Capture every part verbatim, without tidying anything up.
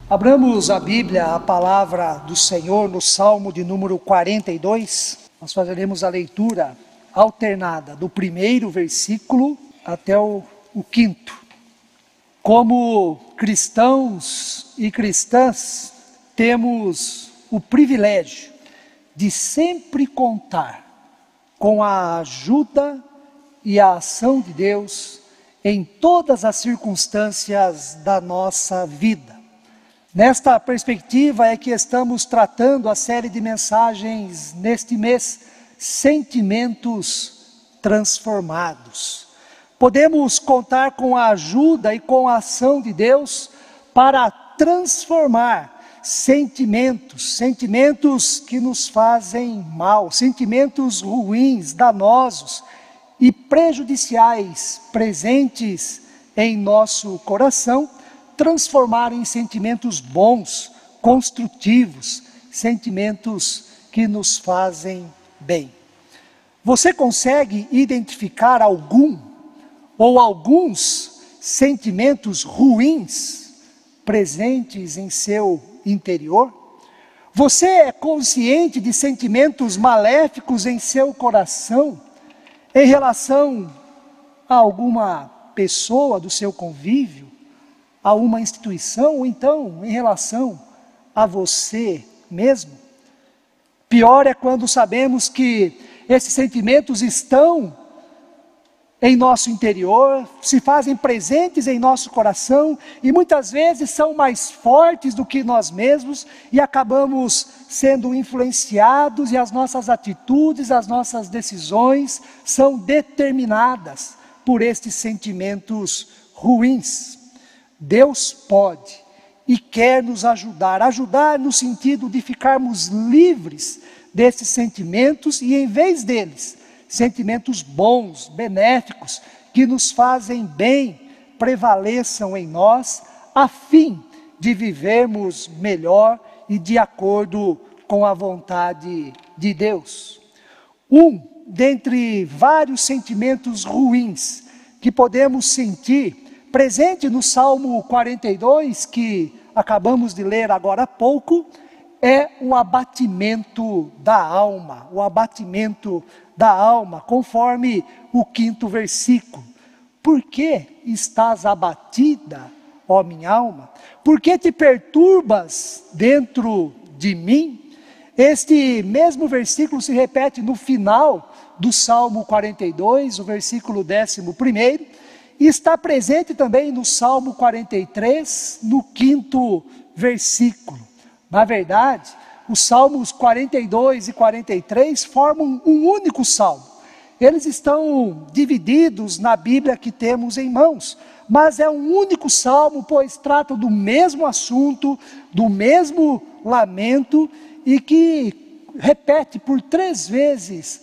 Abramos a Bíblia, a palavra do Senhor, no Salmo de número quarenta e dois. Nós faremos a leitura alternada do primeiro versículo até o, o quinto. Como cristãos e cristãs, temos o privilégio de sempre contar com a ajuda e a ação de Deus em todas as circunstâncias da nossa vida. Nesta perspectiva é que estamos tratando a série de mensagens neste mês, Sentimentos Transformados. Podemos contar com a ajuda e com a ação de Deus para transformar sentimentos, sentimentos que nos fazem mal, sentimentos ruins, danosos e prejudiciais presentes em nosso coração, transformar em sentimentos bons, construtivos, sentimentos que nos fazem bem. Você consegue identificar algum ou alguns sentimentos ruins presentes em seu interior? Você é consciente de sentimentos maléficos em seu coração em relação a alguma pessoa do seu convívio? A uma instituição, ou então em relação a você mesmo? Pior é quando sabemos que esses sentimentos estão em nosso interior, se fazem presentes em nosso coração e muitas vezes são mais fortes do que nós mesmos e acabamos sendo influenciados e as nossas atitudes, as nossas decisões são determinadas por estes sentimentos ruins. Deus pode e quer nos ajudar, ajudar no sentido de ficarmos livres desses sentimentos e em vez deles, sentimentos bons, benéficos, que nos fazem bem, prevaleçam em nós, a fim de vivermos melhor e de acordo com a vontade de Deus. Um dentre vários sentimentos ruins que podemos sentir, presente no Salmo quarenta e dois, que acabamos de ler agora há pouco, é o abatimento da alma, o abatimento da alma, conforme o quinto versículo. Por que estás abatida, ó minha alma? Por que te perturbas dentro de mim? Este mesmo versículo se repete no final do Salmo quarenta e dois, o versículo décimo primeiro, e está presente também no Salmo quarenta e três, no quinto versículo. Na verdade, os Salmos quarenta e dois e quarenta e três formam um único salmo. Eles estão divididos na Bíblia que temos em mãos, mas é um único salmo, pois trata do mesmo assunto, do mesmo lamento, e que repete por três vezes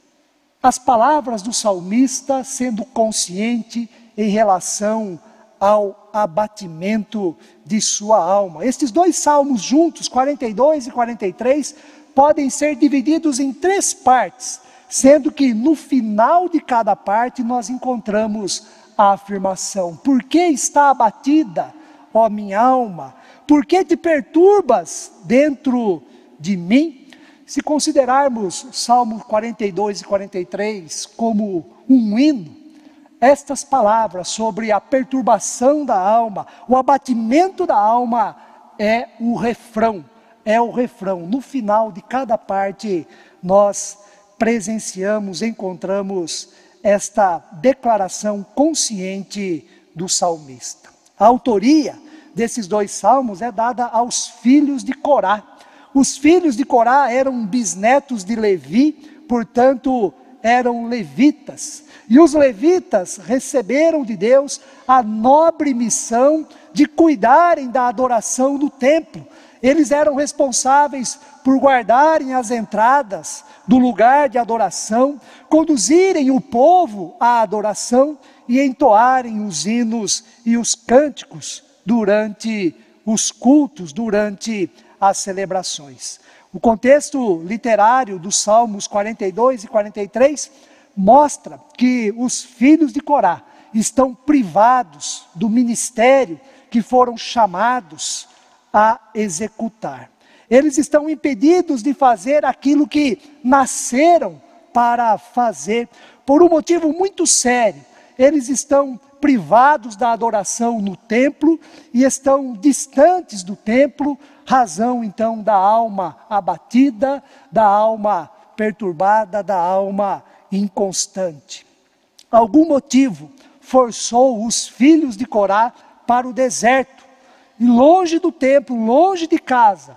as palavras do salmista, sendo consciente em relação ao abatimento de sua alma. Estes dois salmos juntos, quarenta e dois e quarenta e três, podem ser divididos em três partes, sendo que no final de cada parte nós encontramos a afirmação: por que está abatida, ó minha alma? Por que te perturbas dentro de mim? Se considerarmos Salmos quarenta e dois e quarenta e três como um hino, estas palavras sobre a perturbação da alma, o abatimento da alma, é o refrão, é o refrão. No final de cada parte, nós presenciamos, encontramos esta declaração consciente do salmista. A autoria desses dois salmos é dada aos filhos de Corá. Os filhos de Corá eram bisnetos de Levi, portanto, eram levitas. E os levitas receberam de Deus a nobre missão de cuidarem da adoração no templo. Eles eram responsáveis por guardarem as entradas do lugar de adoração, conduzirem o povo à adoração e entoarem os hinos e os cânticos durante os cultos, durante as celebrações. O contexto literário dos Salmos quarenta e dois e quarenta e três mostra que os filhos de Corá estão privados do ministério que foram chamados a executar. Eles estão impedidos de fazer aquilo que nasceram para fazer, por um motivo muito sério. Eles estão privados da adoração no templo e estão distantes do templo, razão então da alma abatida, da alma perturbada, da alma inconstante. Algum motivo forçou os filhos de Corá para o deserto, e longe do templo, longe de casa,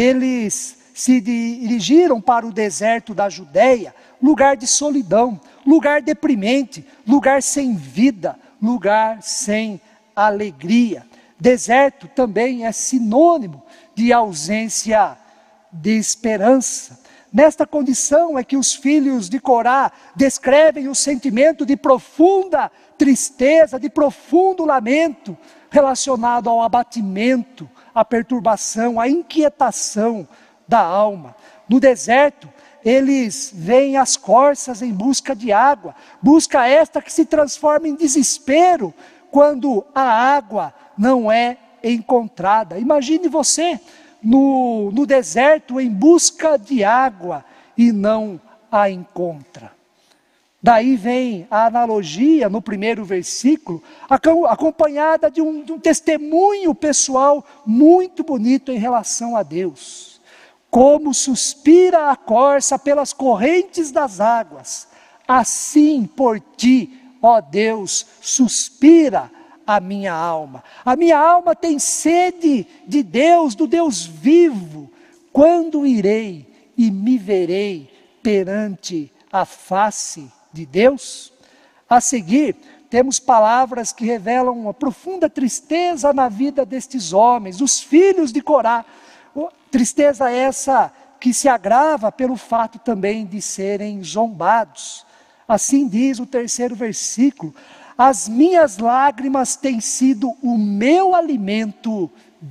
eles se dirigiram para o deserto da Judéia, lugar de solidão, lugar deprimente, lugar sem vida, lugar sem alegria. Deserto também é sinônimo de ausência de esperança. Nesta condição é que os filhos de Corá descrevem o sentimento de profunda tristeza, de profundo lamento, relacionado ao abatimento, à perturbação, à inquietação da alma. No deserto, eles veem as corças em busca de água, busca esta que se transforma em desespero quando a água não é encontrada. Imagine você no, no deserto em busca de água e não a encontra. Daí vem a analogia no primeiro versículo, acompanhada de um, de um testemunho pessoal muito bonito em relação a Deus. Como suspira a corça pelas correntes das águas, assim por ti, ó Deus, suspira a minha alma. A minha alma tem sede de Deus, do Deus vivo. Quando irei e me verei perante a face de Deus? A seguir, temos palavras que revelam uma profunda tristeza na vida destes homens, os filhos de Corá. Tristeza essa que se agrava pelo fato também de serem zombados. Assim diz o terceiro versículo: as minhas lágrimas têm sido o meu alimento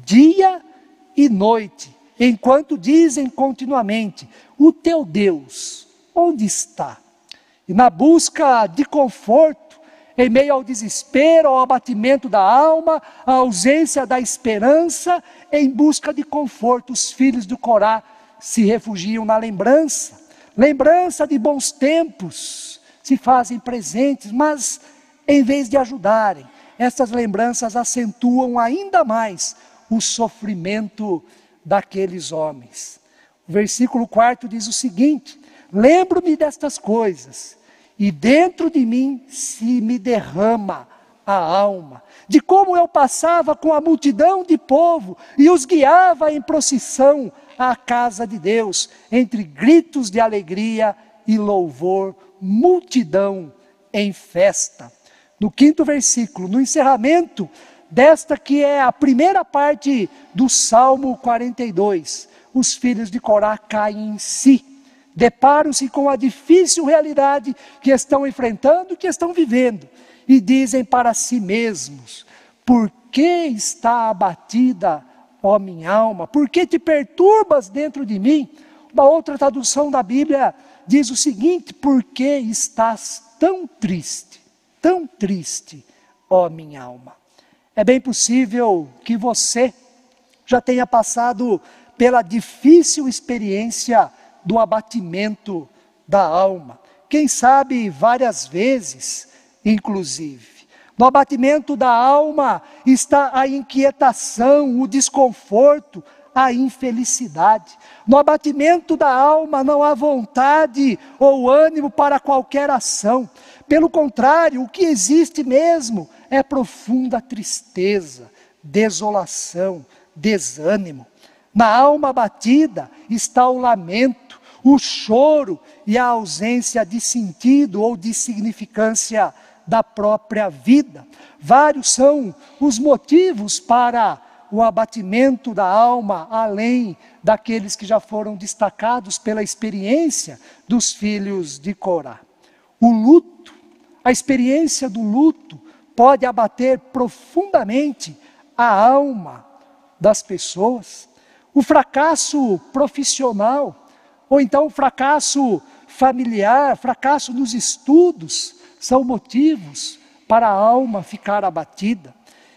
dia e noite, enquanto dizem continuamente: o teu Deus, onde está? E na busca de conforto, em meio ao desespero, ao abatimento da alma, à ausência da esperança, em busca de conforto, os filhos do Corá se refugiam na lembrança. Lembrança de bons tempos se fazem presentes, mas em vez de ajudarem, essas lembranças acentuam ainda mais o sofrimento daqueles homens. O versículo quarto diz o seguinte: lembro-me destas coisas, e dentro de mim se me derrama a alma, de como eu passava com a multidão de povo e os guiava em procissão à casa de Deus, entre gritos de alegria e louvor, multidão em festa. No quinto versículo, no encerramento desta que é a primeira parte do Salmo quarenta e dois, os filhos de Corá caem em si, deparam-se com a difícil realidade que estão enfrentando, que estão vivendo, e dizem para si mesmos: por que está abatida, ó minha alma? Por que te perturbas dentro de mim? Uma outra tradução da Bíblia diz o seguinte: por que estás tão triste, tão triste, ó minha alma? É bem possível que você já tenha passado pela difícil experiência do abatimento da alma, quem sabe várias vezes, inclusive. No abatimento da alma está a inquietação, o desconforto, a infelicidade. No abatimento da alma não há vontade ou ânimo para qualquer ação. Pelo contrário, o que existe mesmo é profunda tristeza, desolação, desânimo. Na alma abatida está o lamento, o choro e a ausência de sentido ou de significância da própria vida. Vários são os motivos para o abatimento da alma, além daqueles que já foram destacados pela experiência dos filhos de Corá. O luto, a experiência do luto, pode abater profundamente a alma das pessoas. O fracasso profissional, ou então o fracasso familiar, fracasso nos estudos, são motivos para a alma ficar abatida.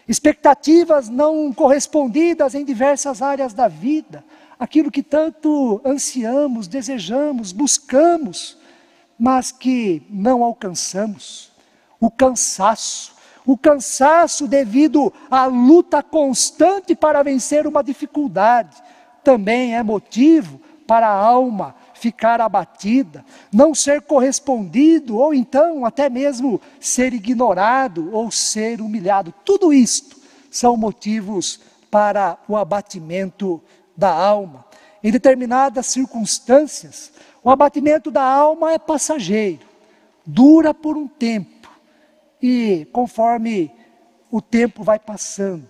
expectativas não correspondidas em diversas áreas da vida, aquilo que tanto ansiamos, desejamos, buscamos, mas que não alcançamos. O cansaço, o cansaço devido à luta constante para vencer uma dificuldade, também é motivo para a alma ficar abatida, não ser correspondido, ou então até mesmo ser ignorado ou ser humilhado. Tudo isto são motivos para o abatimento da alma. Em determinadas circunstâncias, o abatimento da alma é passageiro, dura por um tempo, e conforme o tempo vai passando,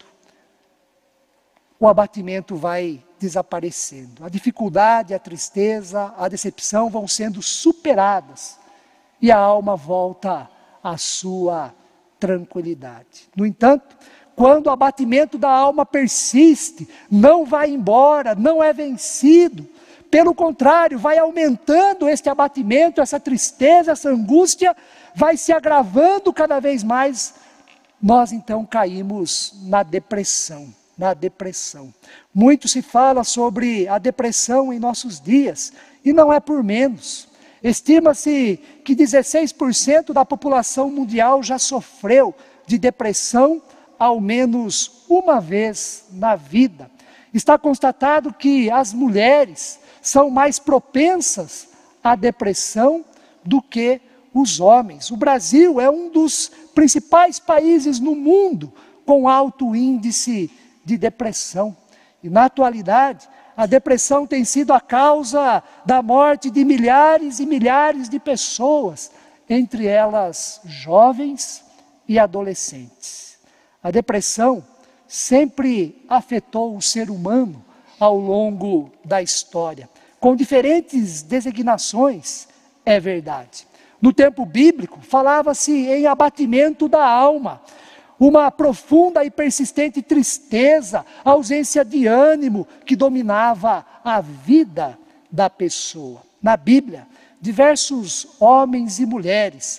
o abatimento vai desaparecendo. A dificuldade, a tristeza, a decepção vão sendo superadas e a alma volta à sua tranquilidade. No entanto, quando o abatimento da alma persiste, não vai embora, não é vencido, pelo contrário, vai aumentando este abatimento, essa tristeza, essa angústia, vai se agravando cada vez mais, nós então caímos na depressão. Na depressão. Muito se fala sobre a depressão em nossos dias, e não é por menos. Estima-se que dezesseis por cento da população mundial já sofreu de depressão ao menos uma vez na vida. Está constatado que as mulheres são mais propensas à depressão do que os homens. O Brasil é um dos principais países no mundo com alto índice de depressão. E na atualidade, a depressão tem sido a causa da morte de milhares e milhares de pessoas, entre elas jovens e adolescentes. A depressão sempre afetou o ser humano ao longo da história, com diferentes designações, é verdade. No tempo bíblico, falava-se em abatimento da alma, uma profunda e persistente tristeza, ausência de ânimo que dominava a vida da pessoa. Na Bíblia, diversos homens e mulheres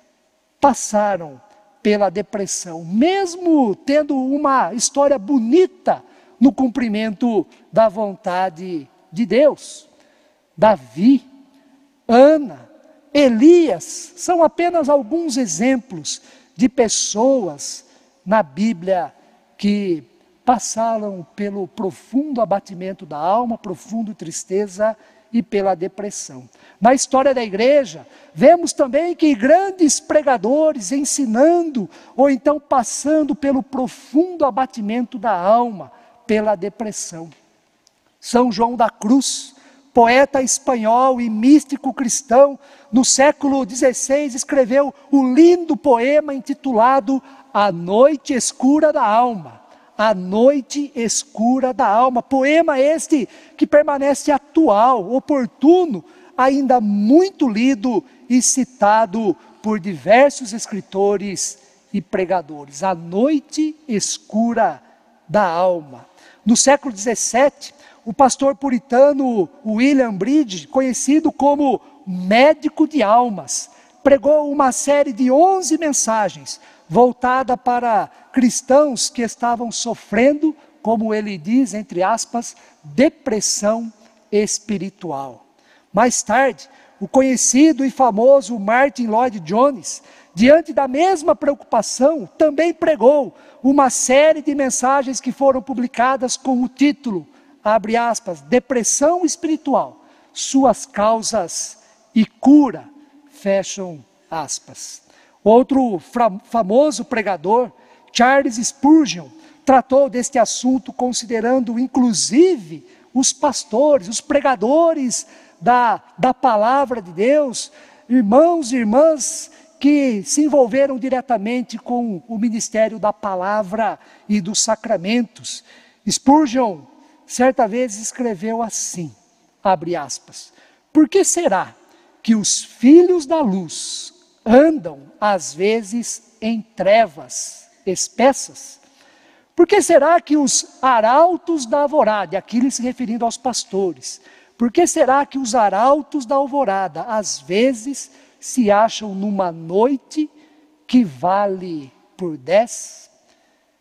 passaram pela depressão, mesmo tendo uma história bonita no cumprimento da vontade de Deus. Davi, Ana, Elias, são apenas alguns exemplos de pessoas na Bíblia que passaram pelo profundo abatimento da alma, profunda tristeza e pela depressão. Na história da igreja, vemos também que grandes pregadores ensinando ou então passando pelo profundo abatimento da alma, pela depressão. São João da Cruz, poeta espanhol e místico cristão, no século dezesseis escreveu o lindo poema intitulado A Noite Escura da Alma. A Noite Escura da Alma. Poema este que permanece atual, oportuno, ainda muito lido e citado por diversos escritores e pregadores. A Noite Escura da Alma. No século dezessete, o pastor puritano William Bridge, conhecido como médico de almas, pregou uma série de onze mensagens voltada para cristãos que estavam sofrendo, como ele diz, entre aspas, depressão espiritual. Mais tarde, o conhecido e famoso Martin Lloyd Jones, diante da mesma preocupação, também pregou uma série de mensagens que foram publicadas com o título, abre aspas, Depressão Espiritual, Suas Causas e Cura, fecham aspas. Outro famoso pregador, Charles Spurgeon, tratou deste assunto considerando inclusive os pastores, os pregadores da, da palavra de Deus, irmãos e irmãs que se envolveram diretamente com o ministério da palavra e dos sacramentos. Spurgeon, certa vez, escreveu assim, abre aspas, por que será que os filhos da luz andam, às vezes, em trevas espessas? Por que será que os arautos da alvorada, aqui ele se referindo aos pastores, por que será que os arautos da alvorada, às vezes, se acham numa noite que vale por dez?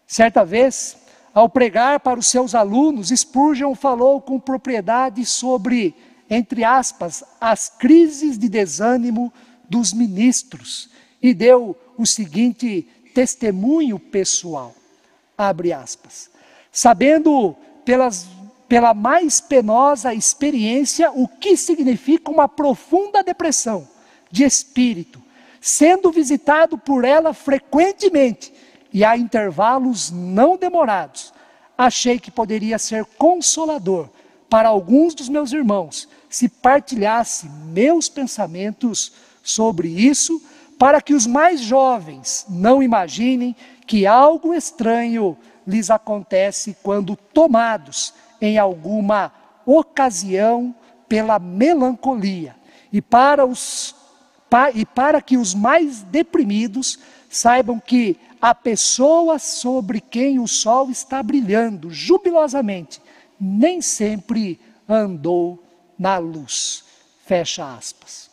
Certa vez, ao pregar para os seus alunos, Spurgeon falou com propriedade sobre, entre aspas, as crises de desânimo dos ministros e deu o seguinte testemunho pessoal, abre aspas, sabendo pelas, pela mais penosa experiência o que significa uma profunda depressão de espírito, sendo visitado por ela frequentemente e a intervalos não demorados, achei que poderia ser consolador para alguns dos meus irmãos se partilhasse meus pensamentos sobre isso, para que os mais jovens não imaginem que algo estranho lhes acontece quando tomados em alguma ocasião pela melancolia, e para, os, pa, e para que os mais deprimidos saibam que a pessoa sobre quem o sol está brilhando jubilosamente nem sempre andou na luz. Fecha aspas.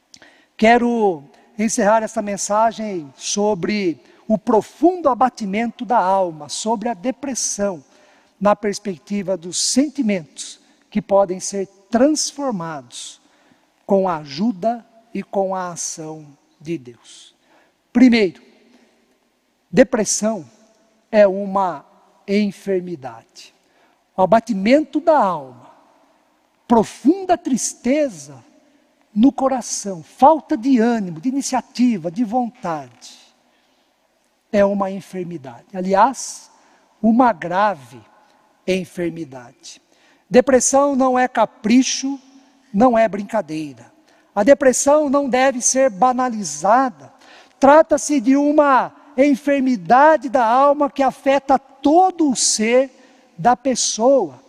Quero encerrar essa mensagem sobre o profundo abatimento da alma, sobre a depressão, na perspectiva dos sentimentos que podem ser transformados com a ajuda e com a ação de Deus. Primeiro, depressão é uma enfermidade. O abatimento da alma, profunda tristeza no coração, falta de ânimo, de iniciativa, de vontade, é uma enfermidade. Aliás, uma grave enfermidade. Depressão não é capricho, não é brincadeira. A depressão não deve ser banalizada. Trata-se de uma enfermidade da alma que afeta todo o ser da pessoa.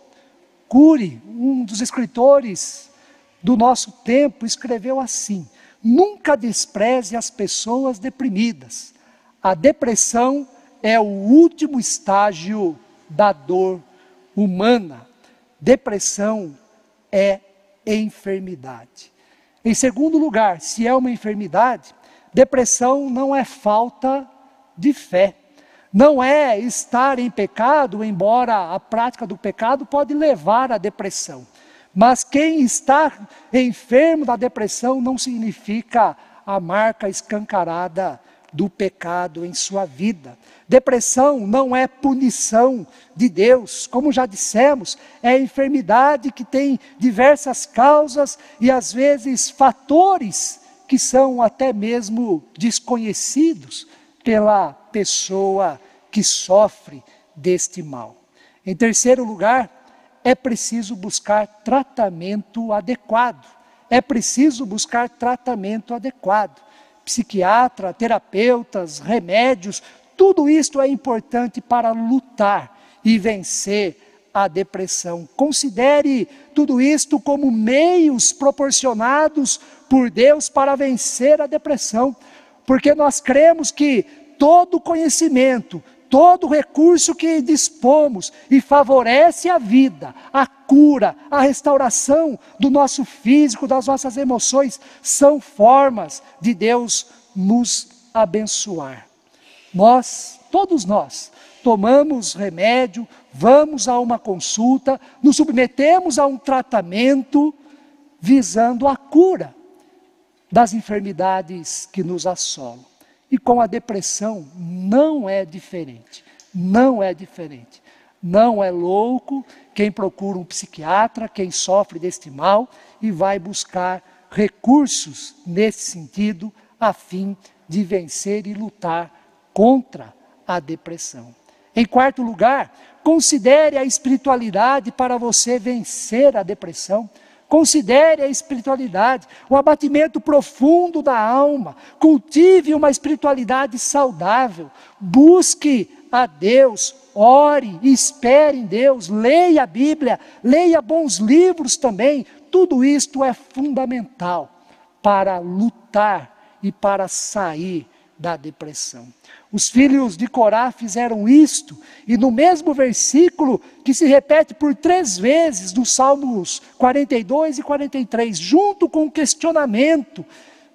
Cury, um dos escritores do nosso tempo, escreveu assim: nunca despreze as pessoas deprimidas. A depressão é o último estágio da dor humana. Depressão é enfermidade. Em segundo lugar, se é uma enfermidade, depressão não é falta de fé. Não é estar em pecado, embora a prática do pecado pode levar à depressão. Mas quem está enfermo da depressão não significa a marca escancarada do pecado em sua vida. Depressão não é punição de Deus, como já dissemos, é enfermidade que tem diversas causas e às vezes fatores que são até mesmo desconhecidos pela pessoa que sofre deste mal. Em terceiro lugar, é preciso buscar tratamento adequado. É preciso buscar tratamento adequado. Psiquiatra, terapeutas, remédios, tudo isto é importante para lutar e vencer a depressão. Considere tudo isto como meios proporcionados por Deus para vencer a depressão, porque nós cremos que todo conhecimento, todo recurso que dispomos e favorece a vida, a cura, a restauração do nosso físico, das nossas emoções, são formas de Deus nos abençoar. Nós, todos nós, tomamos remédio, vamos a uma consulta, nos submetemos a um tratamento visando a cura das enfermidades que nos assolam. E com a depressão não é diferente, não é diferente. Não é louco quem procura um psiquiatra, quem sofre deste mal e vai buscar recursos nesse sentido a fim de vencer e lutar contra a depressão. Em quarto lugar, considere a espiritualidade para você vencer a depressão. Considere a espiritualidade, o abatimento profundo da alma. Cultive uma espiritualidade saudável. Busque a Deus, ore, espere em Deus, leia a Bíblia, leia bons livros também. Tudo isto é fundamental para lutar e para sair da depressão. Os filhos de Corá fizeram isto, e no mesmo versículo, que se repete por três vezes, nos Salmos quarenta e dois e quarenta e três, junto com o questionamento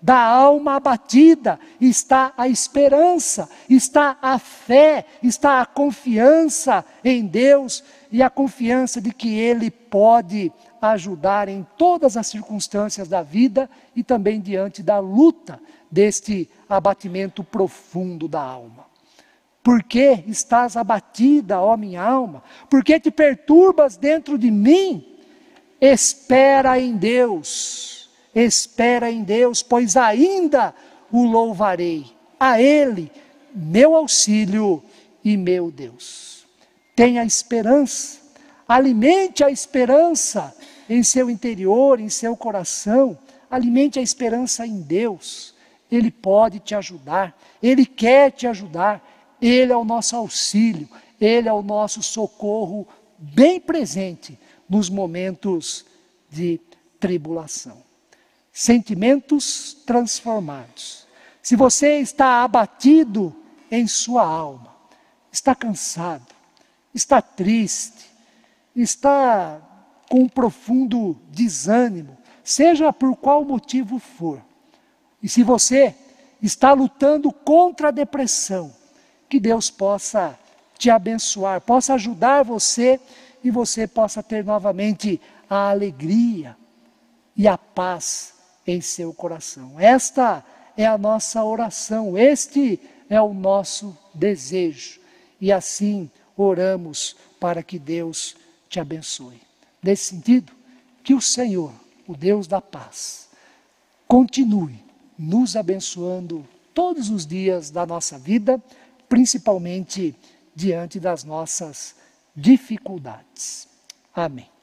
da alma abatida está a esperança, está a fé, está a confiança em Deus e a confiança de que Ele pode ajudar em todas as circunstâncias da vida e também diante da luta deste abatimento profundo da alma. Por que estás abatida, ó minha alma? Por que te perturbas dentro de mim? Espera em Deus, espera em Deus, pois ainda o louvarei, a Ele, meu auxílio e meu Deus. Tenha esperança, alimente a esperança em seu interior, em seu coração, alimente a esperança em Deus. Ele pode te ajudar, Ele quer te ajudar, Ele é o nosso auxílio, Ele é o nosso socorro bem presente nos momentos de tribulação. Sentimentos transformados. Se você está abatido em sua alma, está cansado, está triste, está com um profundo desânimo, seja por qual motivo for, e se você está lutando contra a depressão, que Deus possa te abençoar, possa ajudar você e você possa ter novamente a alegria e a paz em seu coração. Esta é a nossa oração, este é o nosso desejo. E assim oramos para que Deus te abençoe. Nesse sentido, que o Senhor, o Deus da paz, continue nos abençoando todos os dias da nossa vida, principalmente diante das nossas dificuldades. Amém.